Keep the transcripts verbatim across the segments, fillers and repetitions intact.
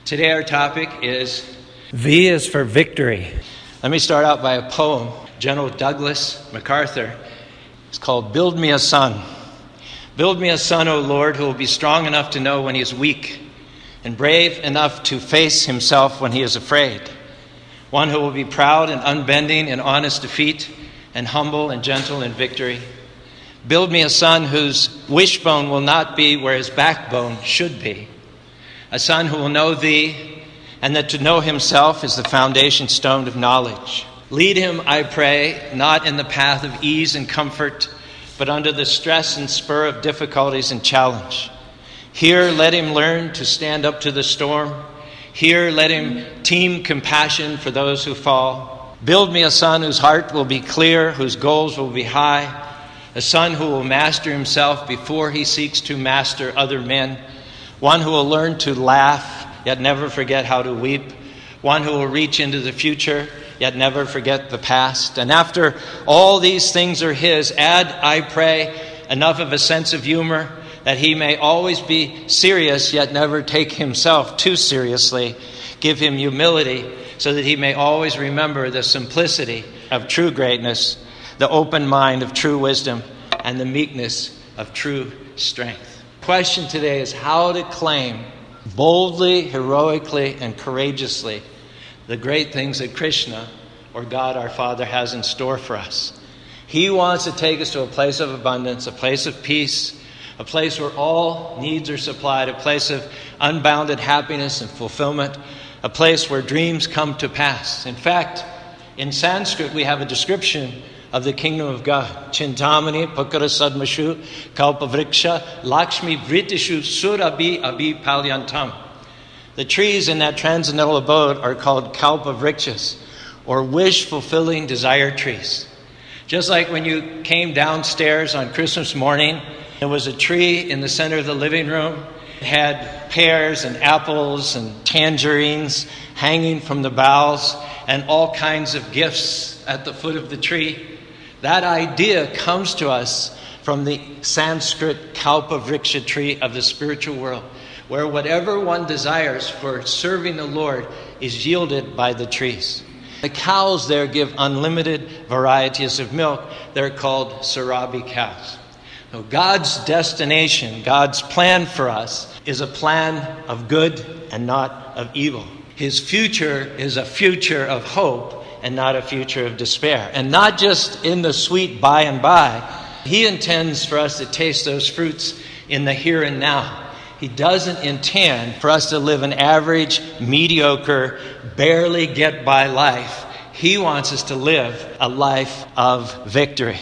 Today our topic is V is for victory. Let me start out by a poem. General Douglas MacArthur. It's called Build Me a Son. Build me a son, O Lord, who will be strong enough to know when he is weak and brave enough to face himself when he is afraid. One who will be proud and unbending in honest defeat and humble and gentle in victory. Build me a son whose wishbone will not be where his backbone should be. A son who will know thee, and that to know himself is the foundation stone of knowledge. Lead him, I pray, not in the path of ease and comfort, but under the stress and spur of difficulties and challenge. Here let him learn to stand up to the storm. Here let him team compassion for those who fall. Build me a son whose heart will be clear, whose goals will be high. A son who will master himself before he seeks to master other men. One who will learn to laugh, yet never forget how to weep. One who will reach into the future, yet never forget the past. And after all these things are his, add, I pray, enough of a sense of humor that he may always be serious, yet never take himself too seriously. Give him humility so that he may always remember the simplicity of true greatness, the open mind of true wisdom, and the meekness of true strength. The question today is how to claim boldly, heroically, and courageously the great things that Krishna, or God our Father, has in store for us. He wants to take us to a place of abundance, a place of peace, a place where all needs are supplied, a place of unbounded happiness and fulfillment, a place where dreams come to pass. In fact, in Sanskrit, we have a description of the kingdom of God. Chintamani, Pakara Sadmashu, Kalpavriksha, Lakshmi Vritishu, Surabi Abhi Palyantam. The trees in that transcendental abode are called Kalpavrikshas, or wish-fulfilling desire trees. Just like when you came downstairs on Christmas morning, there was a tree in the center of the living room. It had pears and apples and tangerines hanging from the boughs and all kinds of gifts at the foot of the tree. That idea comes to us from the Sanskrit Kalpavriksha tree of the spiritual world, where whatever one desires for serving the Lord is yielded by the trees. The cows there give unlimited varieties of milk. They're called Sarabi cows. So God's destination, God's plan for us is a plan of good and not of evil. His future is a future of hope and not a future of despair. And not just in the sweet by and by. He intends for us to taste those fruits in the here and now. He doesn't intend for us to live an average, mediocre, barely get by life. He wants us to live a life of victory.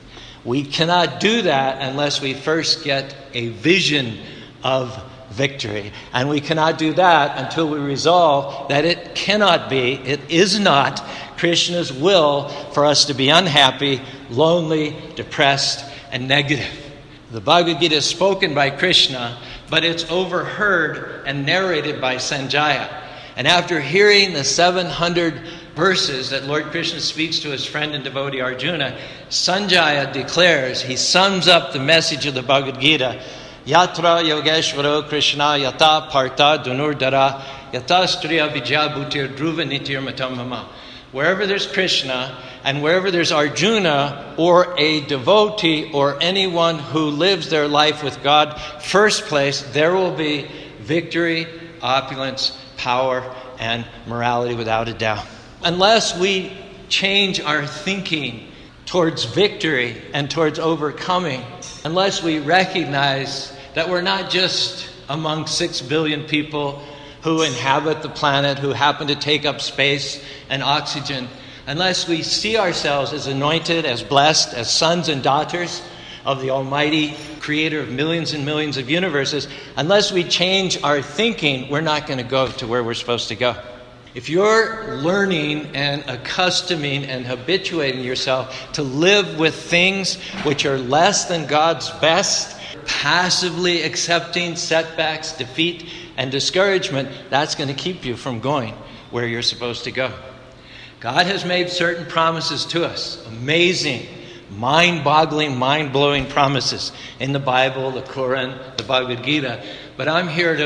We cannot do that unless we first get a vision of victory. And we cannot do that until we resolve that it cannot be, it is not Krishna's will for us to be unhappy, lonely, depressed, and negative. The Bhagavad Gita is spoken by Krishna, but it's overheard and narrated by Sanjaya. And after hearing the seven hundred verses that Lord Krishna speaks to his friend and devotee Arjuna, Sanjaya declares, he sums up the message of the Bhagavad Gita, Yatra Yogeshvaro Krishna Yata Partha Dunurdara Yata Striya Vijabhutir Dhruva Nitir Matamama. Wherever there's Krishna and wherever there's Arjuna or a devotee or anyone who lives their life with God, first place, there will be victory, opulence, power, and morality without a doubt. Unless we change our thinking towards victory and towards overcoming, unless we recognize that we're not just among six billion people who inhabit the planet, who happen to take up space and oxygen, unless we see ourselves as anointed, as blessed, as sons and daughters of the Almighty Creator of millions and millions of universes, unless we change our thinking, we're not going to go to where we're supposed to go. If you're learning and accustoming and habituating yourself to live with things which are less than God's best, passively accepting setbacks, defeat, and discouragement, that's going to keep you from going where you're supposed to go. God has made certain promises to us, amazing, mind-boggling, mind-blowing promises in the Bible, the Quran, the Bhagavad Gita. But I'm here to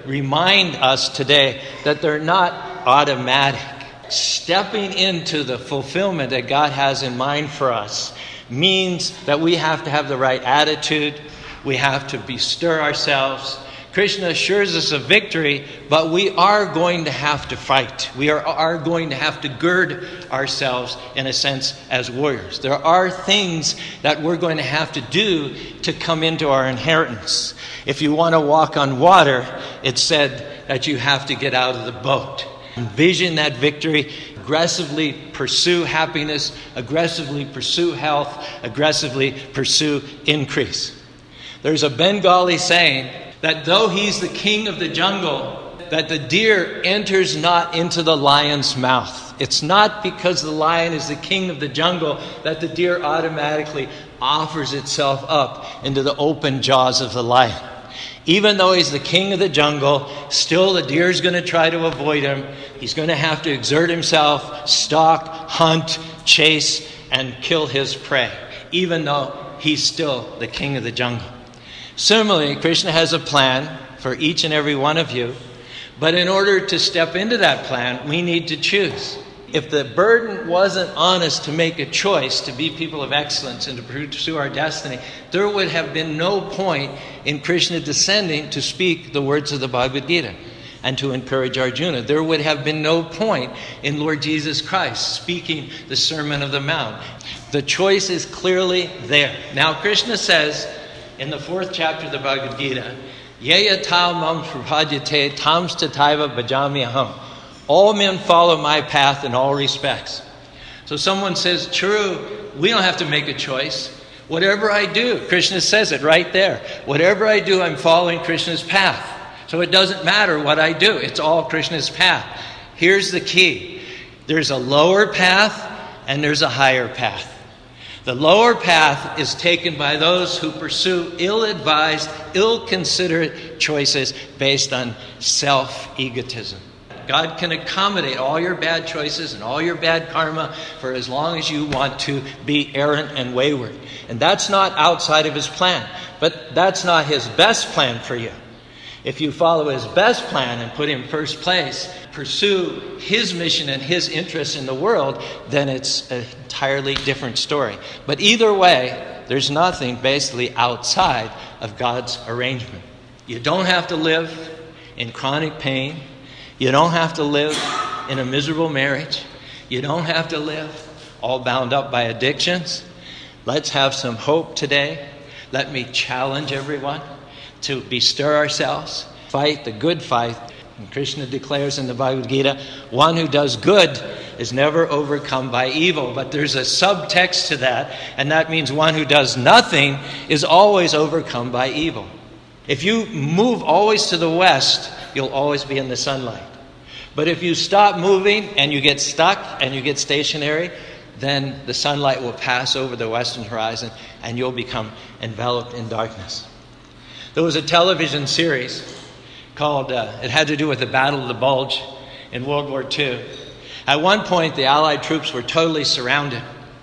remind us today that they're not automatic. Stepping into the fulfillment that God has in mind for us means that we have to have the right attitude. We have to bestir ourselves. Krishna assures us of victory, but we are going to have to fight. We are, are going to have to gird ourselves, in a sense, as warriors. There are things that we're going to have to do to come into our inheritance. If you want to walk on water, it's said that you have to get out of the boat. Envision that victory. Aggressively pursue happiness. Aggressively pursue health. Aggressively pursue increase. There's a Bengali saying that though he's the king of the jungle, that the deer enters not into the lion's mouth. It's not because the lion is the king of the jungle that the deer automatically offers itself up into the open jaws of the lion. Even though he's the king of the jungle, still the deer's going to try to avoid him. He's going to have to exert himself, stalk, hunt, chase, and kill his prey, even though he's still the king of the jungle. Similarly, Krishna has a plan for each and every one of you. But in order to step into that plan, we need to choose. If the burden wasn't on us to make a choice to be people of excellence and to pursue our destiny, there would have been no point in Krishna descending to speak the words of the Bhagavad Gita and to encourage Arjuna. There would have been no point in Lord Jesus Christ speaking the Sermon of the Mount. The choice is clearly there. Now, Krishna says in the fourth chapter of the Bhagavad Gita, Yeya tal mam prabhadyate tams tataiva bhajami aham. All men follow my path in all respects. So someone says, true, we don't have to make a choice. Whatever I do, Krishna says it right there. Whatever I do, I'm following Krishna's path. So it doesn't matter what I do. It's all Krishna's path. Here's the key. There's a lower path and there's a higher path. The lower path is taken by those who pursue ill-advised, ill-considered choices based on self-egotism. God can accommodate all your bad choices and all your bad karma for as long as you want to be errant and wayward. And that's not outside of his plan. But that's not his best plan for you. If you follow his best plan and put him first place, pursue his mission and his interests in the world, then it's an entirely different story. But either way, there's nothing basically outside of God's arrangement. You don't have to live in chronic pain. You don't have to live in a miserable marriage. You don't have to live all bound up by addictions. Let's have some hope today. Let me challenge everyone to bestir ourselves, fight the good fight. And Krishna declares in the Bhagavad Gita, one who does good is never overcome by evil. But there's a subtext to that, and that means one who does nothing is always overcome by evil. If you move always to the west, you'll always be in the sunlight. But if you stop moving and you get stuck and you get stationary, then the sunlight will pass over the western horizon and you'll become enveloped in darkness. There was a television series called, uh, it had to do with the Battle of the Bulge in World War Two. At one point, the Allied troops were totally surrounded.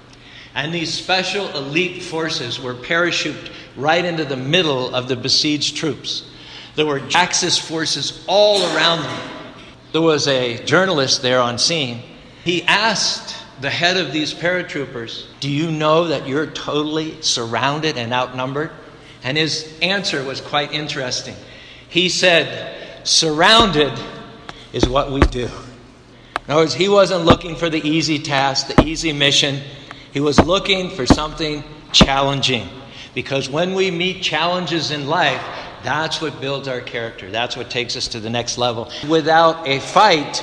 And these special elite forces were parachuted right into the middle of the besieged troops. There were Axis forces all around them. There was a journalist there on scene. He asked the head of these paratroopers, do you know that you're totally surrounded and outnumbered? And his answer was quite interesting. He said, surrounded is what we do. In other words, he wasn't looking for the easy task, the easy mission. He was looking for something challenging. Because when we meet challenges in life, that's what builds our character. That's what takes us to the next level. Without a fight,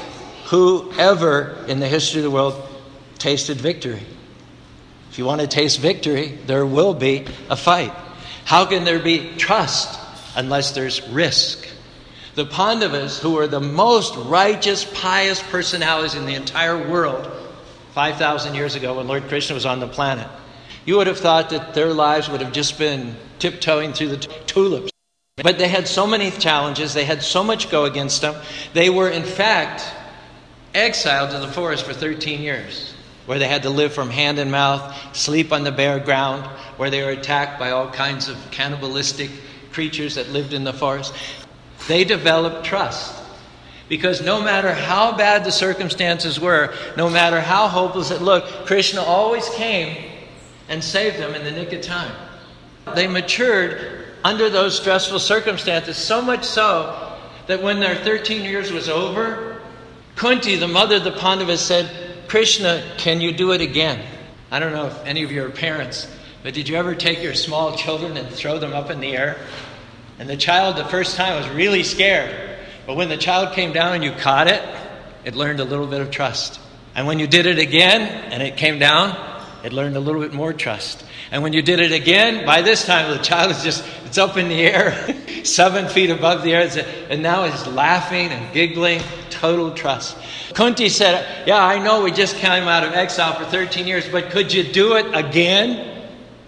whoever in the history of the world tasted victory? If you want to taste victory, there will be a fight. How can there be trust unless there's risk? The Pandavas, who were the most righteous, pious personalities in the entire world five thousand years ago when Lord Krishna was on the planet, you would have thought that their lives would have just been tiptoeing through the t- tulips. But they had so many challenges. They had so much go against them. They were, in fact, exiled to the forest for thirteen years, where they had to live from hand and mouth, sleep on the bare ground, where they were attacked by all kinds of cannibalistic creatures that lived in the forest. they developed trust. Because no matter how bad the circumstances were, no matter how hopeless it looked, Krishna always came and saved them in the nick of time. They matured under those stressful circumstances, so much so that when their thirteen years was over, Kunti, the mother of the Pandavas, said, "Krishna, can you do it again?" I don't know if any of you are parents, but did you ever take your small children and throw them up in the air? And the child the first time was really scared. But when the child came down and you caught it, it learned a little bit of trust. And when you did it again and it came down, it learned a little bit more trust. And when you did it again, by this time the child is just, it's up in the air, seven feet above the air, and now it's laughing and giggling, total trust. Kunti said, "Yeah, I know we just came out of exile for thirteen years, but could you do it again?"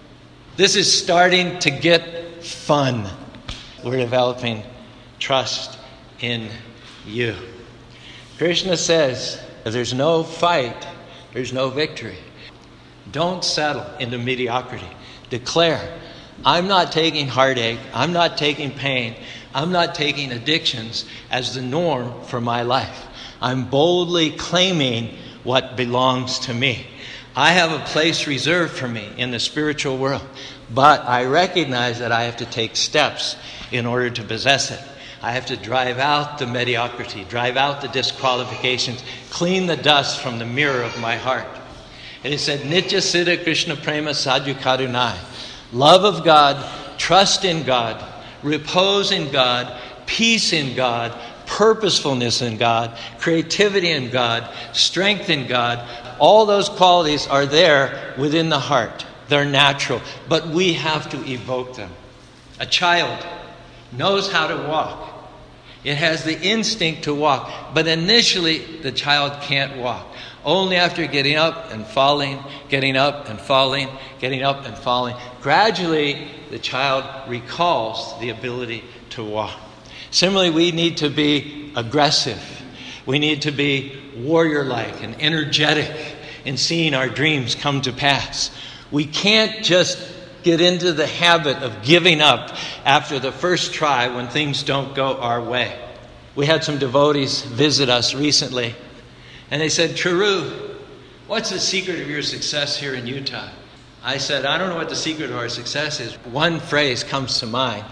This is starting to get fun. We're developing trust in you. Krishna says, if there's no fight, there's no victory. Don't settle into mediocrity. Declare, I'm not taking heartache, I'm not taking pain, I'm not taking addictions as the norm for my life. I'm boldly claiming what belongs to me. I have a place reserved for me in the spiritual world, but I recognize that I have to take steps in order to possess it. I have to drive out the mediocrity, drive out the disqualifications, clean the dust from the mirror of my heart. And he said, Nitya Siddha Krishna Prema Sadhu Karunai. Love of God, trust in God, repose in God, peace in God, purposefulness in God, creativity in God, strength in God. All those qualities are there within the heart. They're natural, but we have to evoke them. A child knows how to walk. It has the instinct to walk, but initially the child can't walk. Only after getting up and falling, getting up and falling, getting up and falling, gradually the child recalls the ability to walk. Similarly, we need to be aggressive. We need to be warrior-like and energetic in seeing our dreams come to pass. We can't just get into the habit of giving up after the first try when things don't go our way. We had some devotees visit us recently, and they said, Charu, what's the secret of your success here in Utah? I said, I don't know what the secret of our success is. One phrase comes to mind.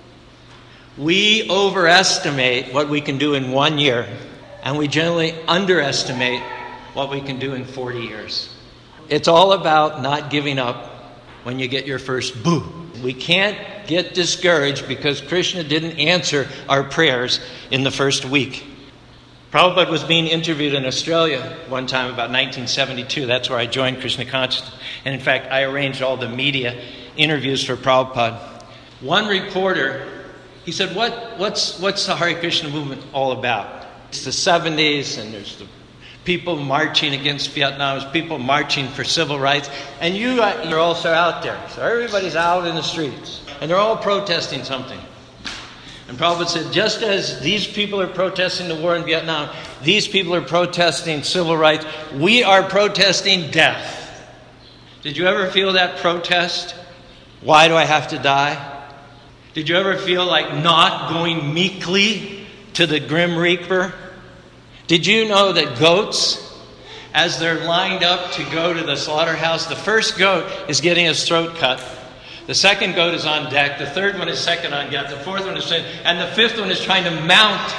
We overestimate what we can do in one year, and we generally underestimate what we can do in forty years. It's all about not giving up when you get your first boo. We can't get discouraged because Krishna didn't answer our prayers in the first week. Prabhupada was being interviewed in Australia one time about nineteen seventy-two. That's where I joined Krishna Consciousness. And in fact, I arranged all the media interviews for Prabhupada. One reporter, he said, what, what's, what's the Hare Krishna movement all about? It's the seventies, and there's the people marching against Vietnam, there's people marching for civil rights, and you uh, you're also out there. So everybody's out in the streets, and they're all protesting something. And Prabhupada said, just as these people are protesting the war in Vietnam, these people are protesting civil rights, we are protesting death. Did you ever feel that protest? Why do I have to die? Did you ever feel like not going meekly to the grim reaper? Did you know that goats, as they're lined up to go to the slaughterhouse, the first goat is getting his throat cut. The second goat is on deck. The third one is second on deck. The fourth one is second. And the fifth one is trying to mount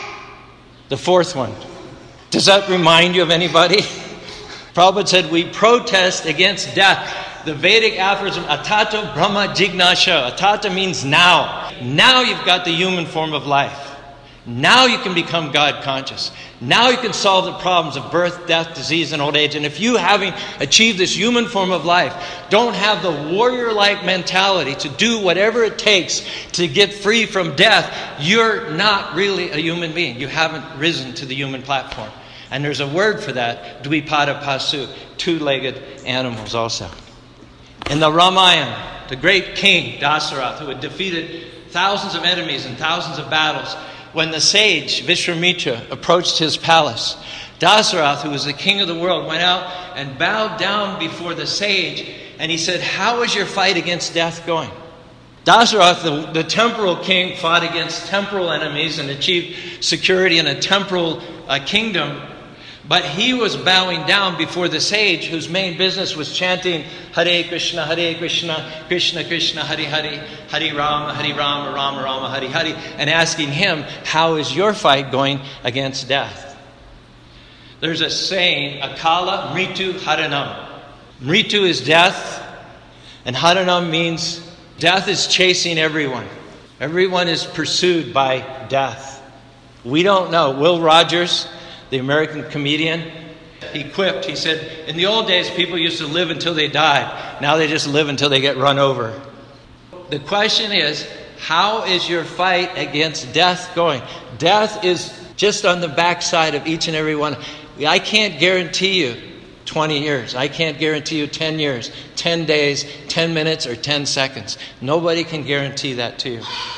the fourth one. Does that remind you of anybody? Prabhupada said, we protest against death. The Vedic aphorism, Atata Brahma Jignasha. Atata means now. Now you've got the human form of life. Now you can become God conscious. Now you can solve the problems of birth, death, disease, and old age. And if you, having achieved this human form of life, don't have the warrior-like mentality to do whatever it takes to get free from death, you're not really a human being. You haven't risen to the human platform. And there's a word for that, Dvipada Pasu, two-legged animals also. In the Ramayana, the great king, Dasarath, who had defeated thousands of enemies and thousands of battles, when the sage Vishwamitra approached his palace, Dasarath, who was the king of the world, went out and bowed down before the sage, and he said, how is your fight against death going? Dasarath, the, the temporal king, fought against temporal enemies and achieved security in a temporal uh, kingdom. But he was bowing down before the sage whose main business was chanting Hare Krishna, Hare Krishna, Krishna Krishna, Hare Hare, Hare Rama, Hare Rama, Rama Rama, Hare Hare, and asking him, how is your fight going against death? There's a saying, Akala Mritu Haranam. Mritu is death, and Haranam means death is chasing everyone. Everyone is pursued by death. We don't know. Will Rogers, the American comedian, he quipped, he said, in the old days people used to live until they died. Now they just live until they get run over. The question is, how is your fight against death going? Death is just on the backside of each and every one. I can't guarantee you twenty years. I can't guarantee you ten years, ten days, ten minutes, or ten seconds. Nobody can guarantee that to you.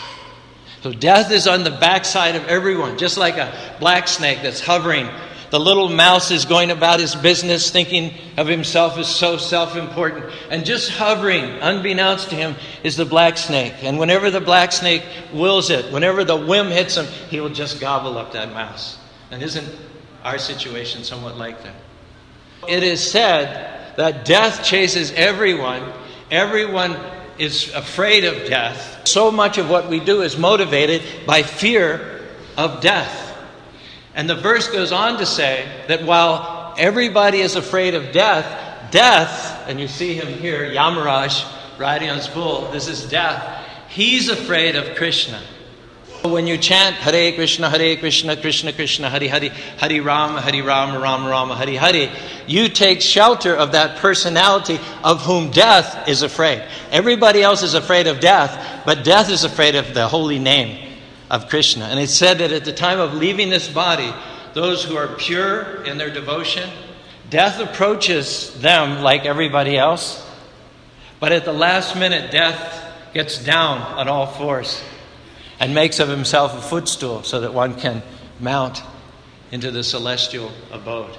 So death is on the backside of everyone, just like a black snake that's hovering. The little mouse is going about his business, thinking of himself as so self-important. And just hovering, unbeknownst to him, is the black snake. And whenever the black snake wills it, whenever the whim hits him, he will just gobble up that mouse. And isn't our situation somewhat like that? It is said that death chases everyone. Everyone is afraid of death. So much of what we do is motivated by fear of death. And the verse goes on to say that while everybody is afraid of death, death, and you see him here, Yamaraj, riding on his bull, this is death. He's afraid of Krishna. When you chant Hare Krishna, Hare Krishna, Krishna Krishna, Hare Hare, Hare Rama, Hare Rama, Rama Rama, Hare Hare, you take shelter of that personality of whom death is afraid. Everybody else is afraid of death, but death is afraid of the holy name of Krishna. And it's said that at the time of leaving this body, those who are pure in their devotion, death approaches them like everybody else. But at the last minute, death gets down on all fours and makes of himself a footstool so that one can mount into the celestial abode.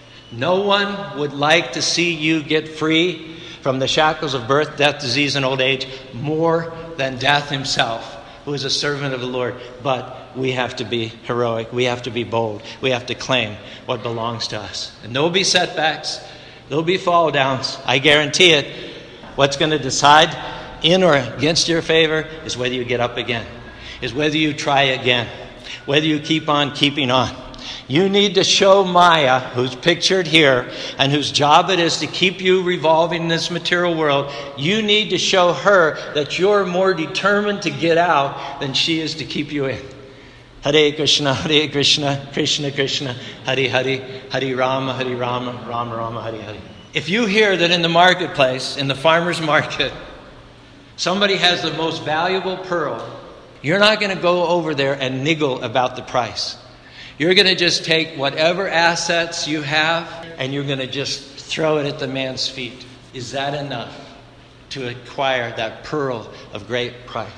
No one would like to see you get free from the shackles of birth, death, disease, and old age more than death himself, who is a servant of the Lord. But we have to be heroic. We have to be bold. We have to claim what belongs to us. And there'll be setbacks. There'll be fall downs. I guarantee it. What's going to decide in or against your favor is whether you get up again. Is whether you try again, whether you keep on keeping on. You need to show Maya, who's pictured here, and whose job it is to keep you revolving in this material world. You need to show her that you're more determined to get out than she is to keep you in. Hare Krishna, Hare Krishna, Krishna Krishna, Hare Hare, Hare Rama, Hare Rama, Rama Rama, Hare Hare. If you hear that in the marketplace, in the farmer's market, somebody has the most valuable pearl, you're not going to go over there and niggle about the price. You're going to just take whatever assets you have and you're going to just throw it at the man's feet. Is that enough to acquire that pearl of great price?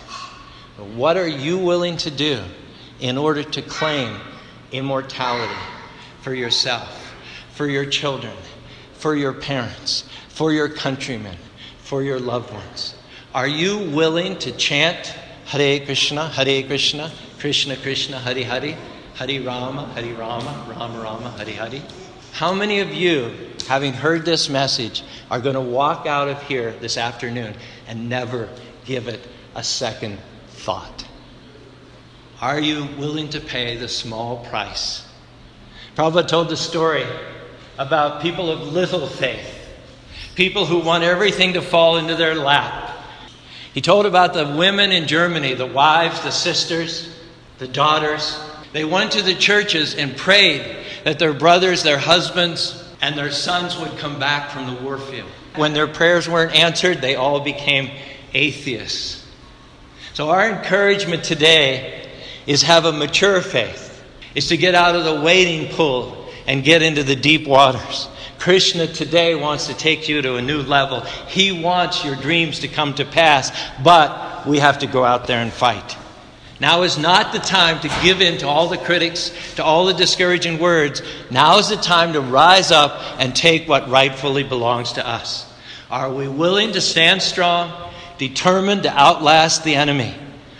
What are you willing to do in order to claim immortality for yourself, for your children, for your parents, for your countrymen, for your loved ones? Are you willing to chant Hare Krishna, Hare Krishna, Krishna Krishna, Hare Hare, Hare Rama, Hare Rama, Rama Rama, Hare Hare? How many of you, having heard this message, are going to walk out of here this afternoon and never give it a second thought? Are you willing to pay the small price? Prabhupada told the story about people of little faith, people who want everything to fall into their lap. He told about the women in Germany, the wives, the sisters, the daughters. They went to the churches and prayed that their brothers, their husbands, and their sons would come back from the war field. When their prayers weren't answered, they all became atheists. So our encouragement today is have a mature faith, is to get out of the wading pool and get into the deep waters. Krishna today wants to take you to a new level. He wants your dreams to come to pass, but we have to go out there and fight. Now is not the time to give in to all the critics, to all the discouraging words. Now is the time to rise up and take what rightfully belongs to us. Are we willing to stand strong, determined to outlast the enemy?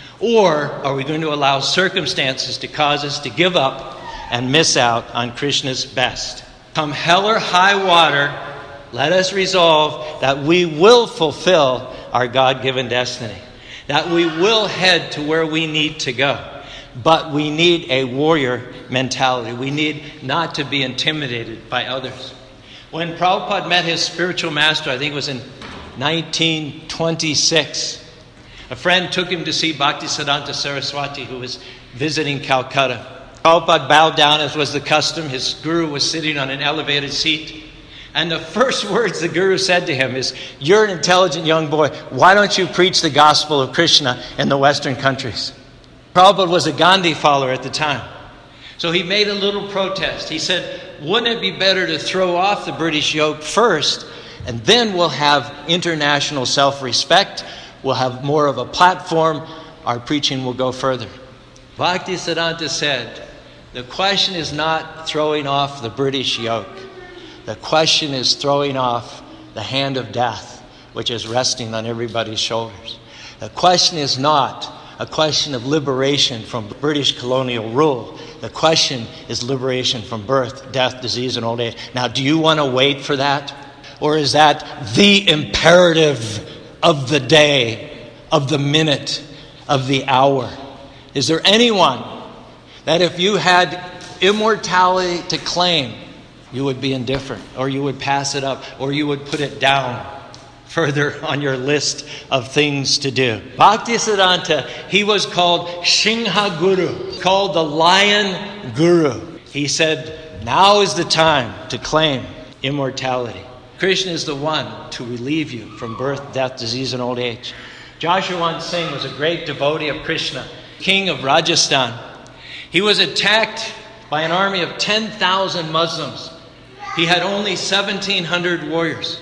Or are we going to allow circumstances to cause us to give up and miss out on Krishna's best? Come hell or high water, let us resolve that we will fulfill our God-given destiny, that we will head to where we need to go. But we need a warrior mentality. We need not to be intimidated by others. When Prabhupada met his spiritual master, I think it was in nineteen twenty-six, a friend took him to see Bhaktisiddhanta Saraswati, who was visiting Calcutta. Prabhupada bowed down, as was the custom. His guru was sitting on an elevated seat. And the first words the guru said to him is, "You're an intelligent young boy. Why don't you preach the gospel of Krishna in the Western countries?" Prabhupada was a Gandhi follower at the time. So he made a little protest. He said, wouldn't it be better to throw off the British yoke first, and then we'll have international self-respect, we'll have more of a platform, our preaching will go further. Bhaktisiddhanta said, the question is not throwing off the British yoke. The question is throwing off the hand of death, which is resting on everybody's shoulders. The question is not a question of liberation from British colonial rule. The question is liberation from birth, death, disease, and old age. Now, do you want to wait for that? Or is that the imperative of the day, of the minute, of the hour? Is there anyone that if you had immortality to claim, you would be indifferent, or you would pass it up, or you would put it down further on your list of things to do? Bhaktisiddhanta, he was called Singha Guru, called the Lion Guru. He said, now is the time to claim immortality. Krishna is the one to relieve you from birth, death, disease, and old age. Jaswant Singh was a great devotee of Krishna, king of Rajasthan. He was attacked by an army of ten thousand Muslims. He had only seventeen hundred warriors.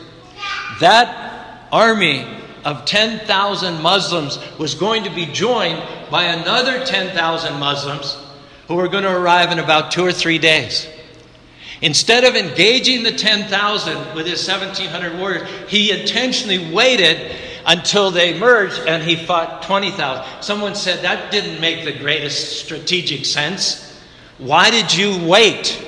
That army of ten thousand Muslims was going to be joined by another ten thousand Muslims who were going to arrive in about two or three days. Instead of engaging the ten thousand with his seventeen hundred warriors, he intentionally waited until they merged and he fought twenty thousand. Someone said that didn't make the greatest strategic sense. Why did you wait?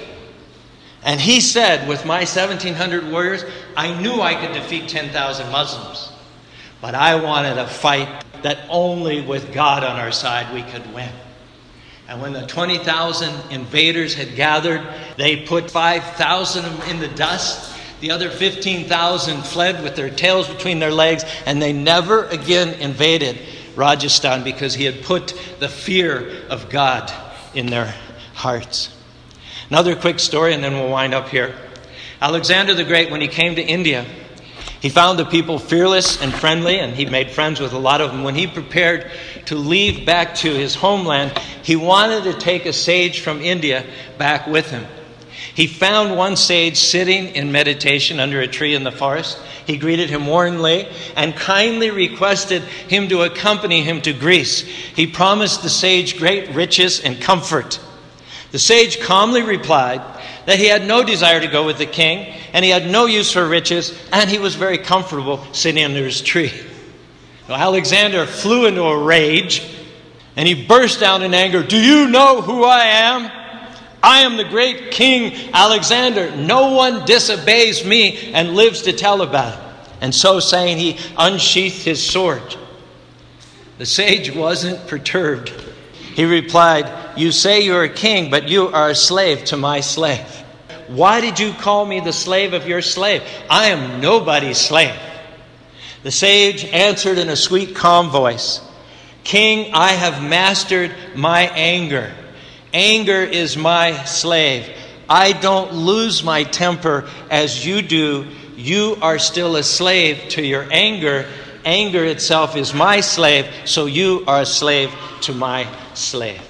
And he said, with my seventeen hundred warriors, I knew I could defeat ten thousand Muslims. But I wanted a fight that only with God on our side we could win. And when the twenty thousand invaders had gathered, they put five thousand of them in the dust. The other fifteen thousand fled with their tails between their legs, and they never again invaded Rajasthan because he had put the fear of God in their hearts. Another quick story, and then we'll wind up here. Alexander the Great, when he came to India, he found the people fearless and friendly, and he made friends with a lot of them. When he prepared to leave back to his homeland, he wanted to take a sage from India back with him. He found one sage sitting in meditation under a tree in the forest. He greeted him warmly and kindly requested him to accompany him to Greece. He promised the sage great riches and comfort. The sage calmly replied that he had no desire to go with the king, and he had no use for riches, and he was very comfortable sitting under his tree. Now, Alexander flew into a rage, and he burst out in anger. Do you know who I am? I am the great King Alexander. No one disobeys me and lives to tell about it. And so saying, he unsheathed his sword. The sage wasn't perturbed. He replied, you say you're a king, but you are a slave to my slave. Why did you call me the slave of your slave? I am nobody's slave. The sage answered in a sweet, calm voice, King, I have mastered my anger. Anger is my slave. I don't lose my temper as you do. You are still a slave to your anger. Anger itself is my slave, so you are a slave to my slave.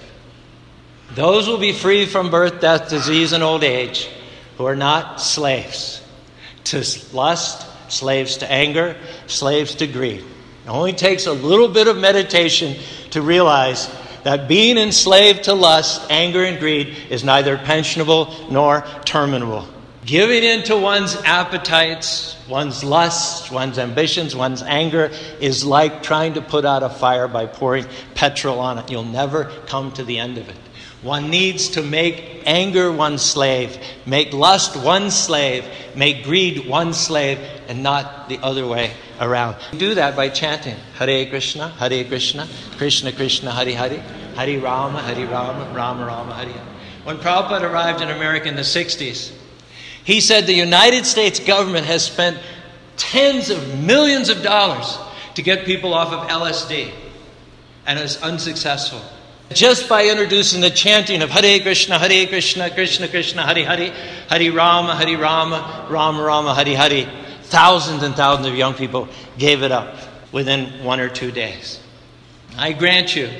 Those will be free from birth, death, disease, and old age who are not slaves to lust, slaves to anger, slaves to greed. It only takes a little bit of meditation to realize that being enslaved to lust, anger, and greed is neither pensionable nor terminable. Giving in to one's appetites, one's lusts, one's ambitions, one's anger is like trying to put out a fire by pouring petrol on it. You'll never come to the end of it. One needs to make anger one's slave, make lust one's slave, make greed one's slave, and not the other way around. Do that by chanting Hare Krishna, Hare Krishna, Krishna Krishna, Hare Hare, Hare Rama, Hare Rama, Rama Rama, Hare Hare. When Prabhupada arrived in America in the sixties, he said the United States government has spent tens of millions of dollars to get people off of L S D, and is unsuccessful. Just by introducing the chanting of Hare Krishna, Hare Krishna, Krishna Krishna, Hare Hare, Hare Rama, Hare Rama, Rama Rama, Hare Hare, thousands and thousands of young people gave it up within one or two days. I grant you,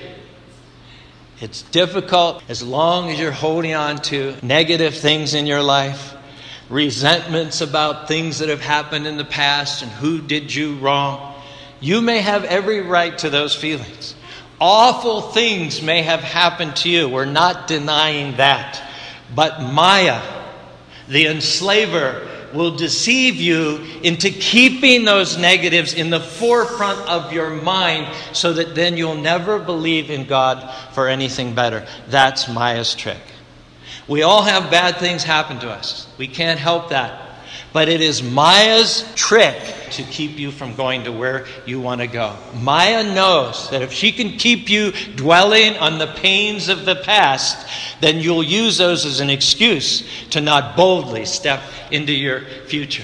it's difficult as long as you're holding on to negative things in your life, resentments about things that have happened in the past and who did you wrong. You may have every right to those feelings. Awful things may have happened to you. We're not denying that. But Maya, the enslaver, will deceive you into keeping those negatives in the forefront of your mind so that then you'll never believe in God for anything better. That's Maya's trick. We all have bad things happen to us. We can't help that. But it is Maya's trick to keep you from going to where you want to go. Maya knows that if she can keep you dwelling on the pains of the past, then you'll use those as an excuse to not boldly step into your future.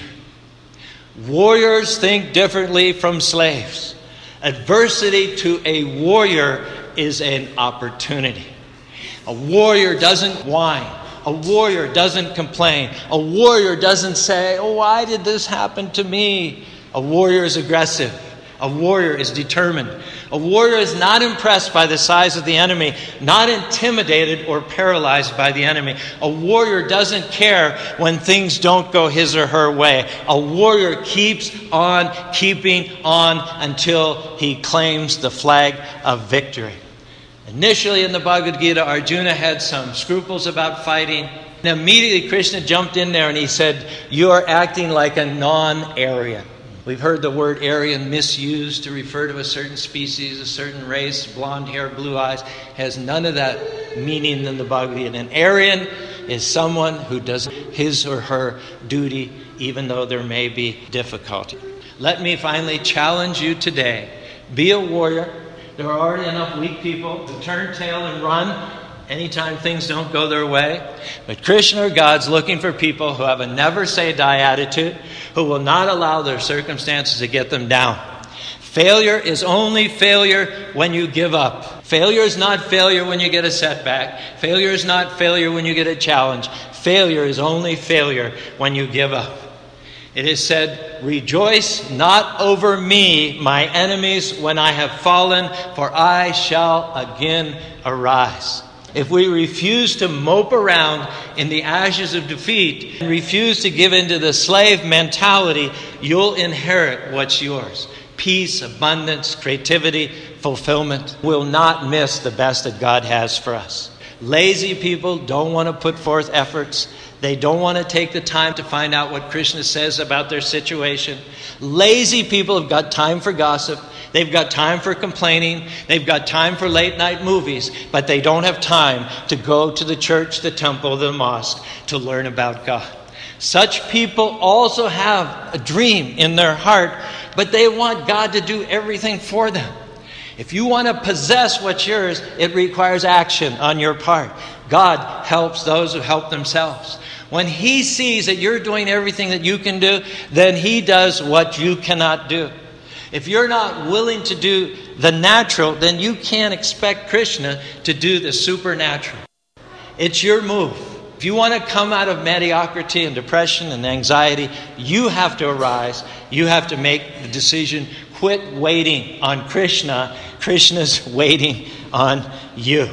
Warriors think differently from slaves. Adversity to a warrior is an opportunity. A warrior doesn't whine. A warrior doesn't complain. A warrior doesn't say, oh, why did this happen to me? A warrior is aggressive. A warrior is determined. A warrior is not impressed by the size of the enemy, not intimidated or paralyzed by the enemy. A warrior doesn't care when things don't go his or her way. A warrior keeps on keeping on until he claims the flag of victory. Initially in the Bhagavad Gita, Arjuna had some scruples about fighting. And immediately Krishna jumped in there and he said, you are acting like a non-Aryan. We've heard the word Aryan misused to refer to a certain species, a certain race, blonde hair, blue eyes. It has none of that meaning in the Bhagavad Gita. An Aryan is someone who does his or her duty even though there may be difficulty. Let me finally challenge you today. Be a warrior. There are already enough weak people to turn tail and run anytime things don't go their way. But Krishna or God's looking for people who have a never say die attitude, who will not allow their circumstances to get them down. Failure is only failure when you give up. Failure is not failure when you get a setback. Failure is not failure when you get a challenge. Failure is only failure when you give up. It is said, rejoice not over me, my enemies, when I have fallen, for I shall again arise. If we refuse to mope around in the ashes of defeat and refuse to give in to the slave mentality, you'll inherit what's yours. Peace, abundance, creativity, fulfillment. We'll not miss the best that God has for us. Lazy people don't want to put forth efforts. They don't want to take the time to find out what Krishna says about their situation. Lazy people have got time for gossip. They've got time for complaining. They've got time for late night movies. But they don't have time to go to the church, the temple, the mosque to learn about God. Such people also have a dream in their heart, but they want God to do everything for them. If you want to possess what's yours, it requires action on your part. God helps those who help themselves. When He sees that you're doing everything that you can do, then He does what you cannot do. If you're not willing to do the natural, then you can't expect Krishna to do the supernatural. It's your move. If you want to come out of mediocrity and depression and anxiety, you have to arise. You have to make the decision. Quit waiting on Krishna. Krishna's waiting on you.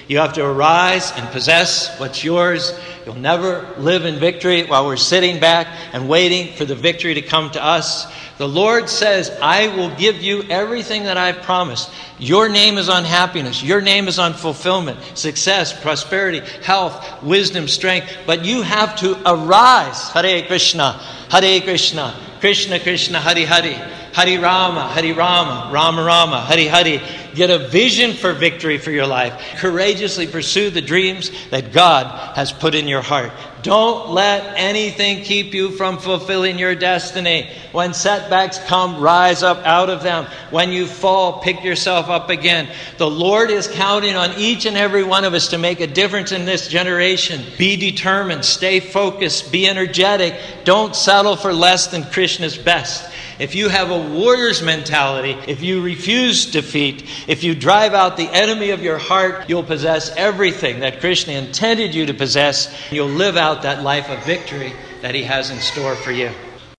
You have to arise and possess what's yours. You'll never live in victory while we're sitting back and waiting for the victory to come to us. The Lord says, I will give you everything that I've promised. Your name is on happiness. Your name is on fulfillment, success, prosperity, health, wisdom, strength. But you have to arise. Hare Krishna, Hare Krishna, Krishna Krishna, Hare Hare. Hare Rama, Hare Rama, Rama Rama, Hare Hare. Get a vision for victory for your life. Courageously pursue the dreams that God has put in your heart. Don't let anything keep you from fulfilling your destiny. When setbacks come, rise up out of them. When you fall, pick yourself up again. The Lord is counting on each and every one of us to make a difference in this generation. Be determined, stay focused, be energetic. Don't settle for less than Krishna's best. If you have a warrior's mentality, if you refuse defeat, if you drive out the enemy of your heart, you'll possess everything that Krishna intended you to possess. You'll live out that life of victory that He has in store for you.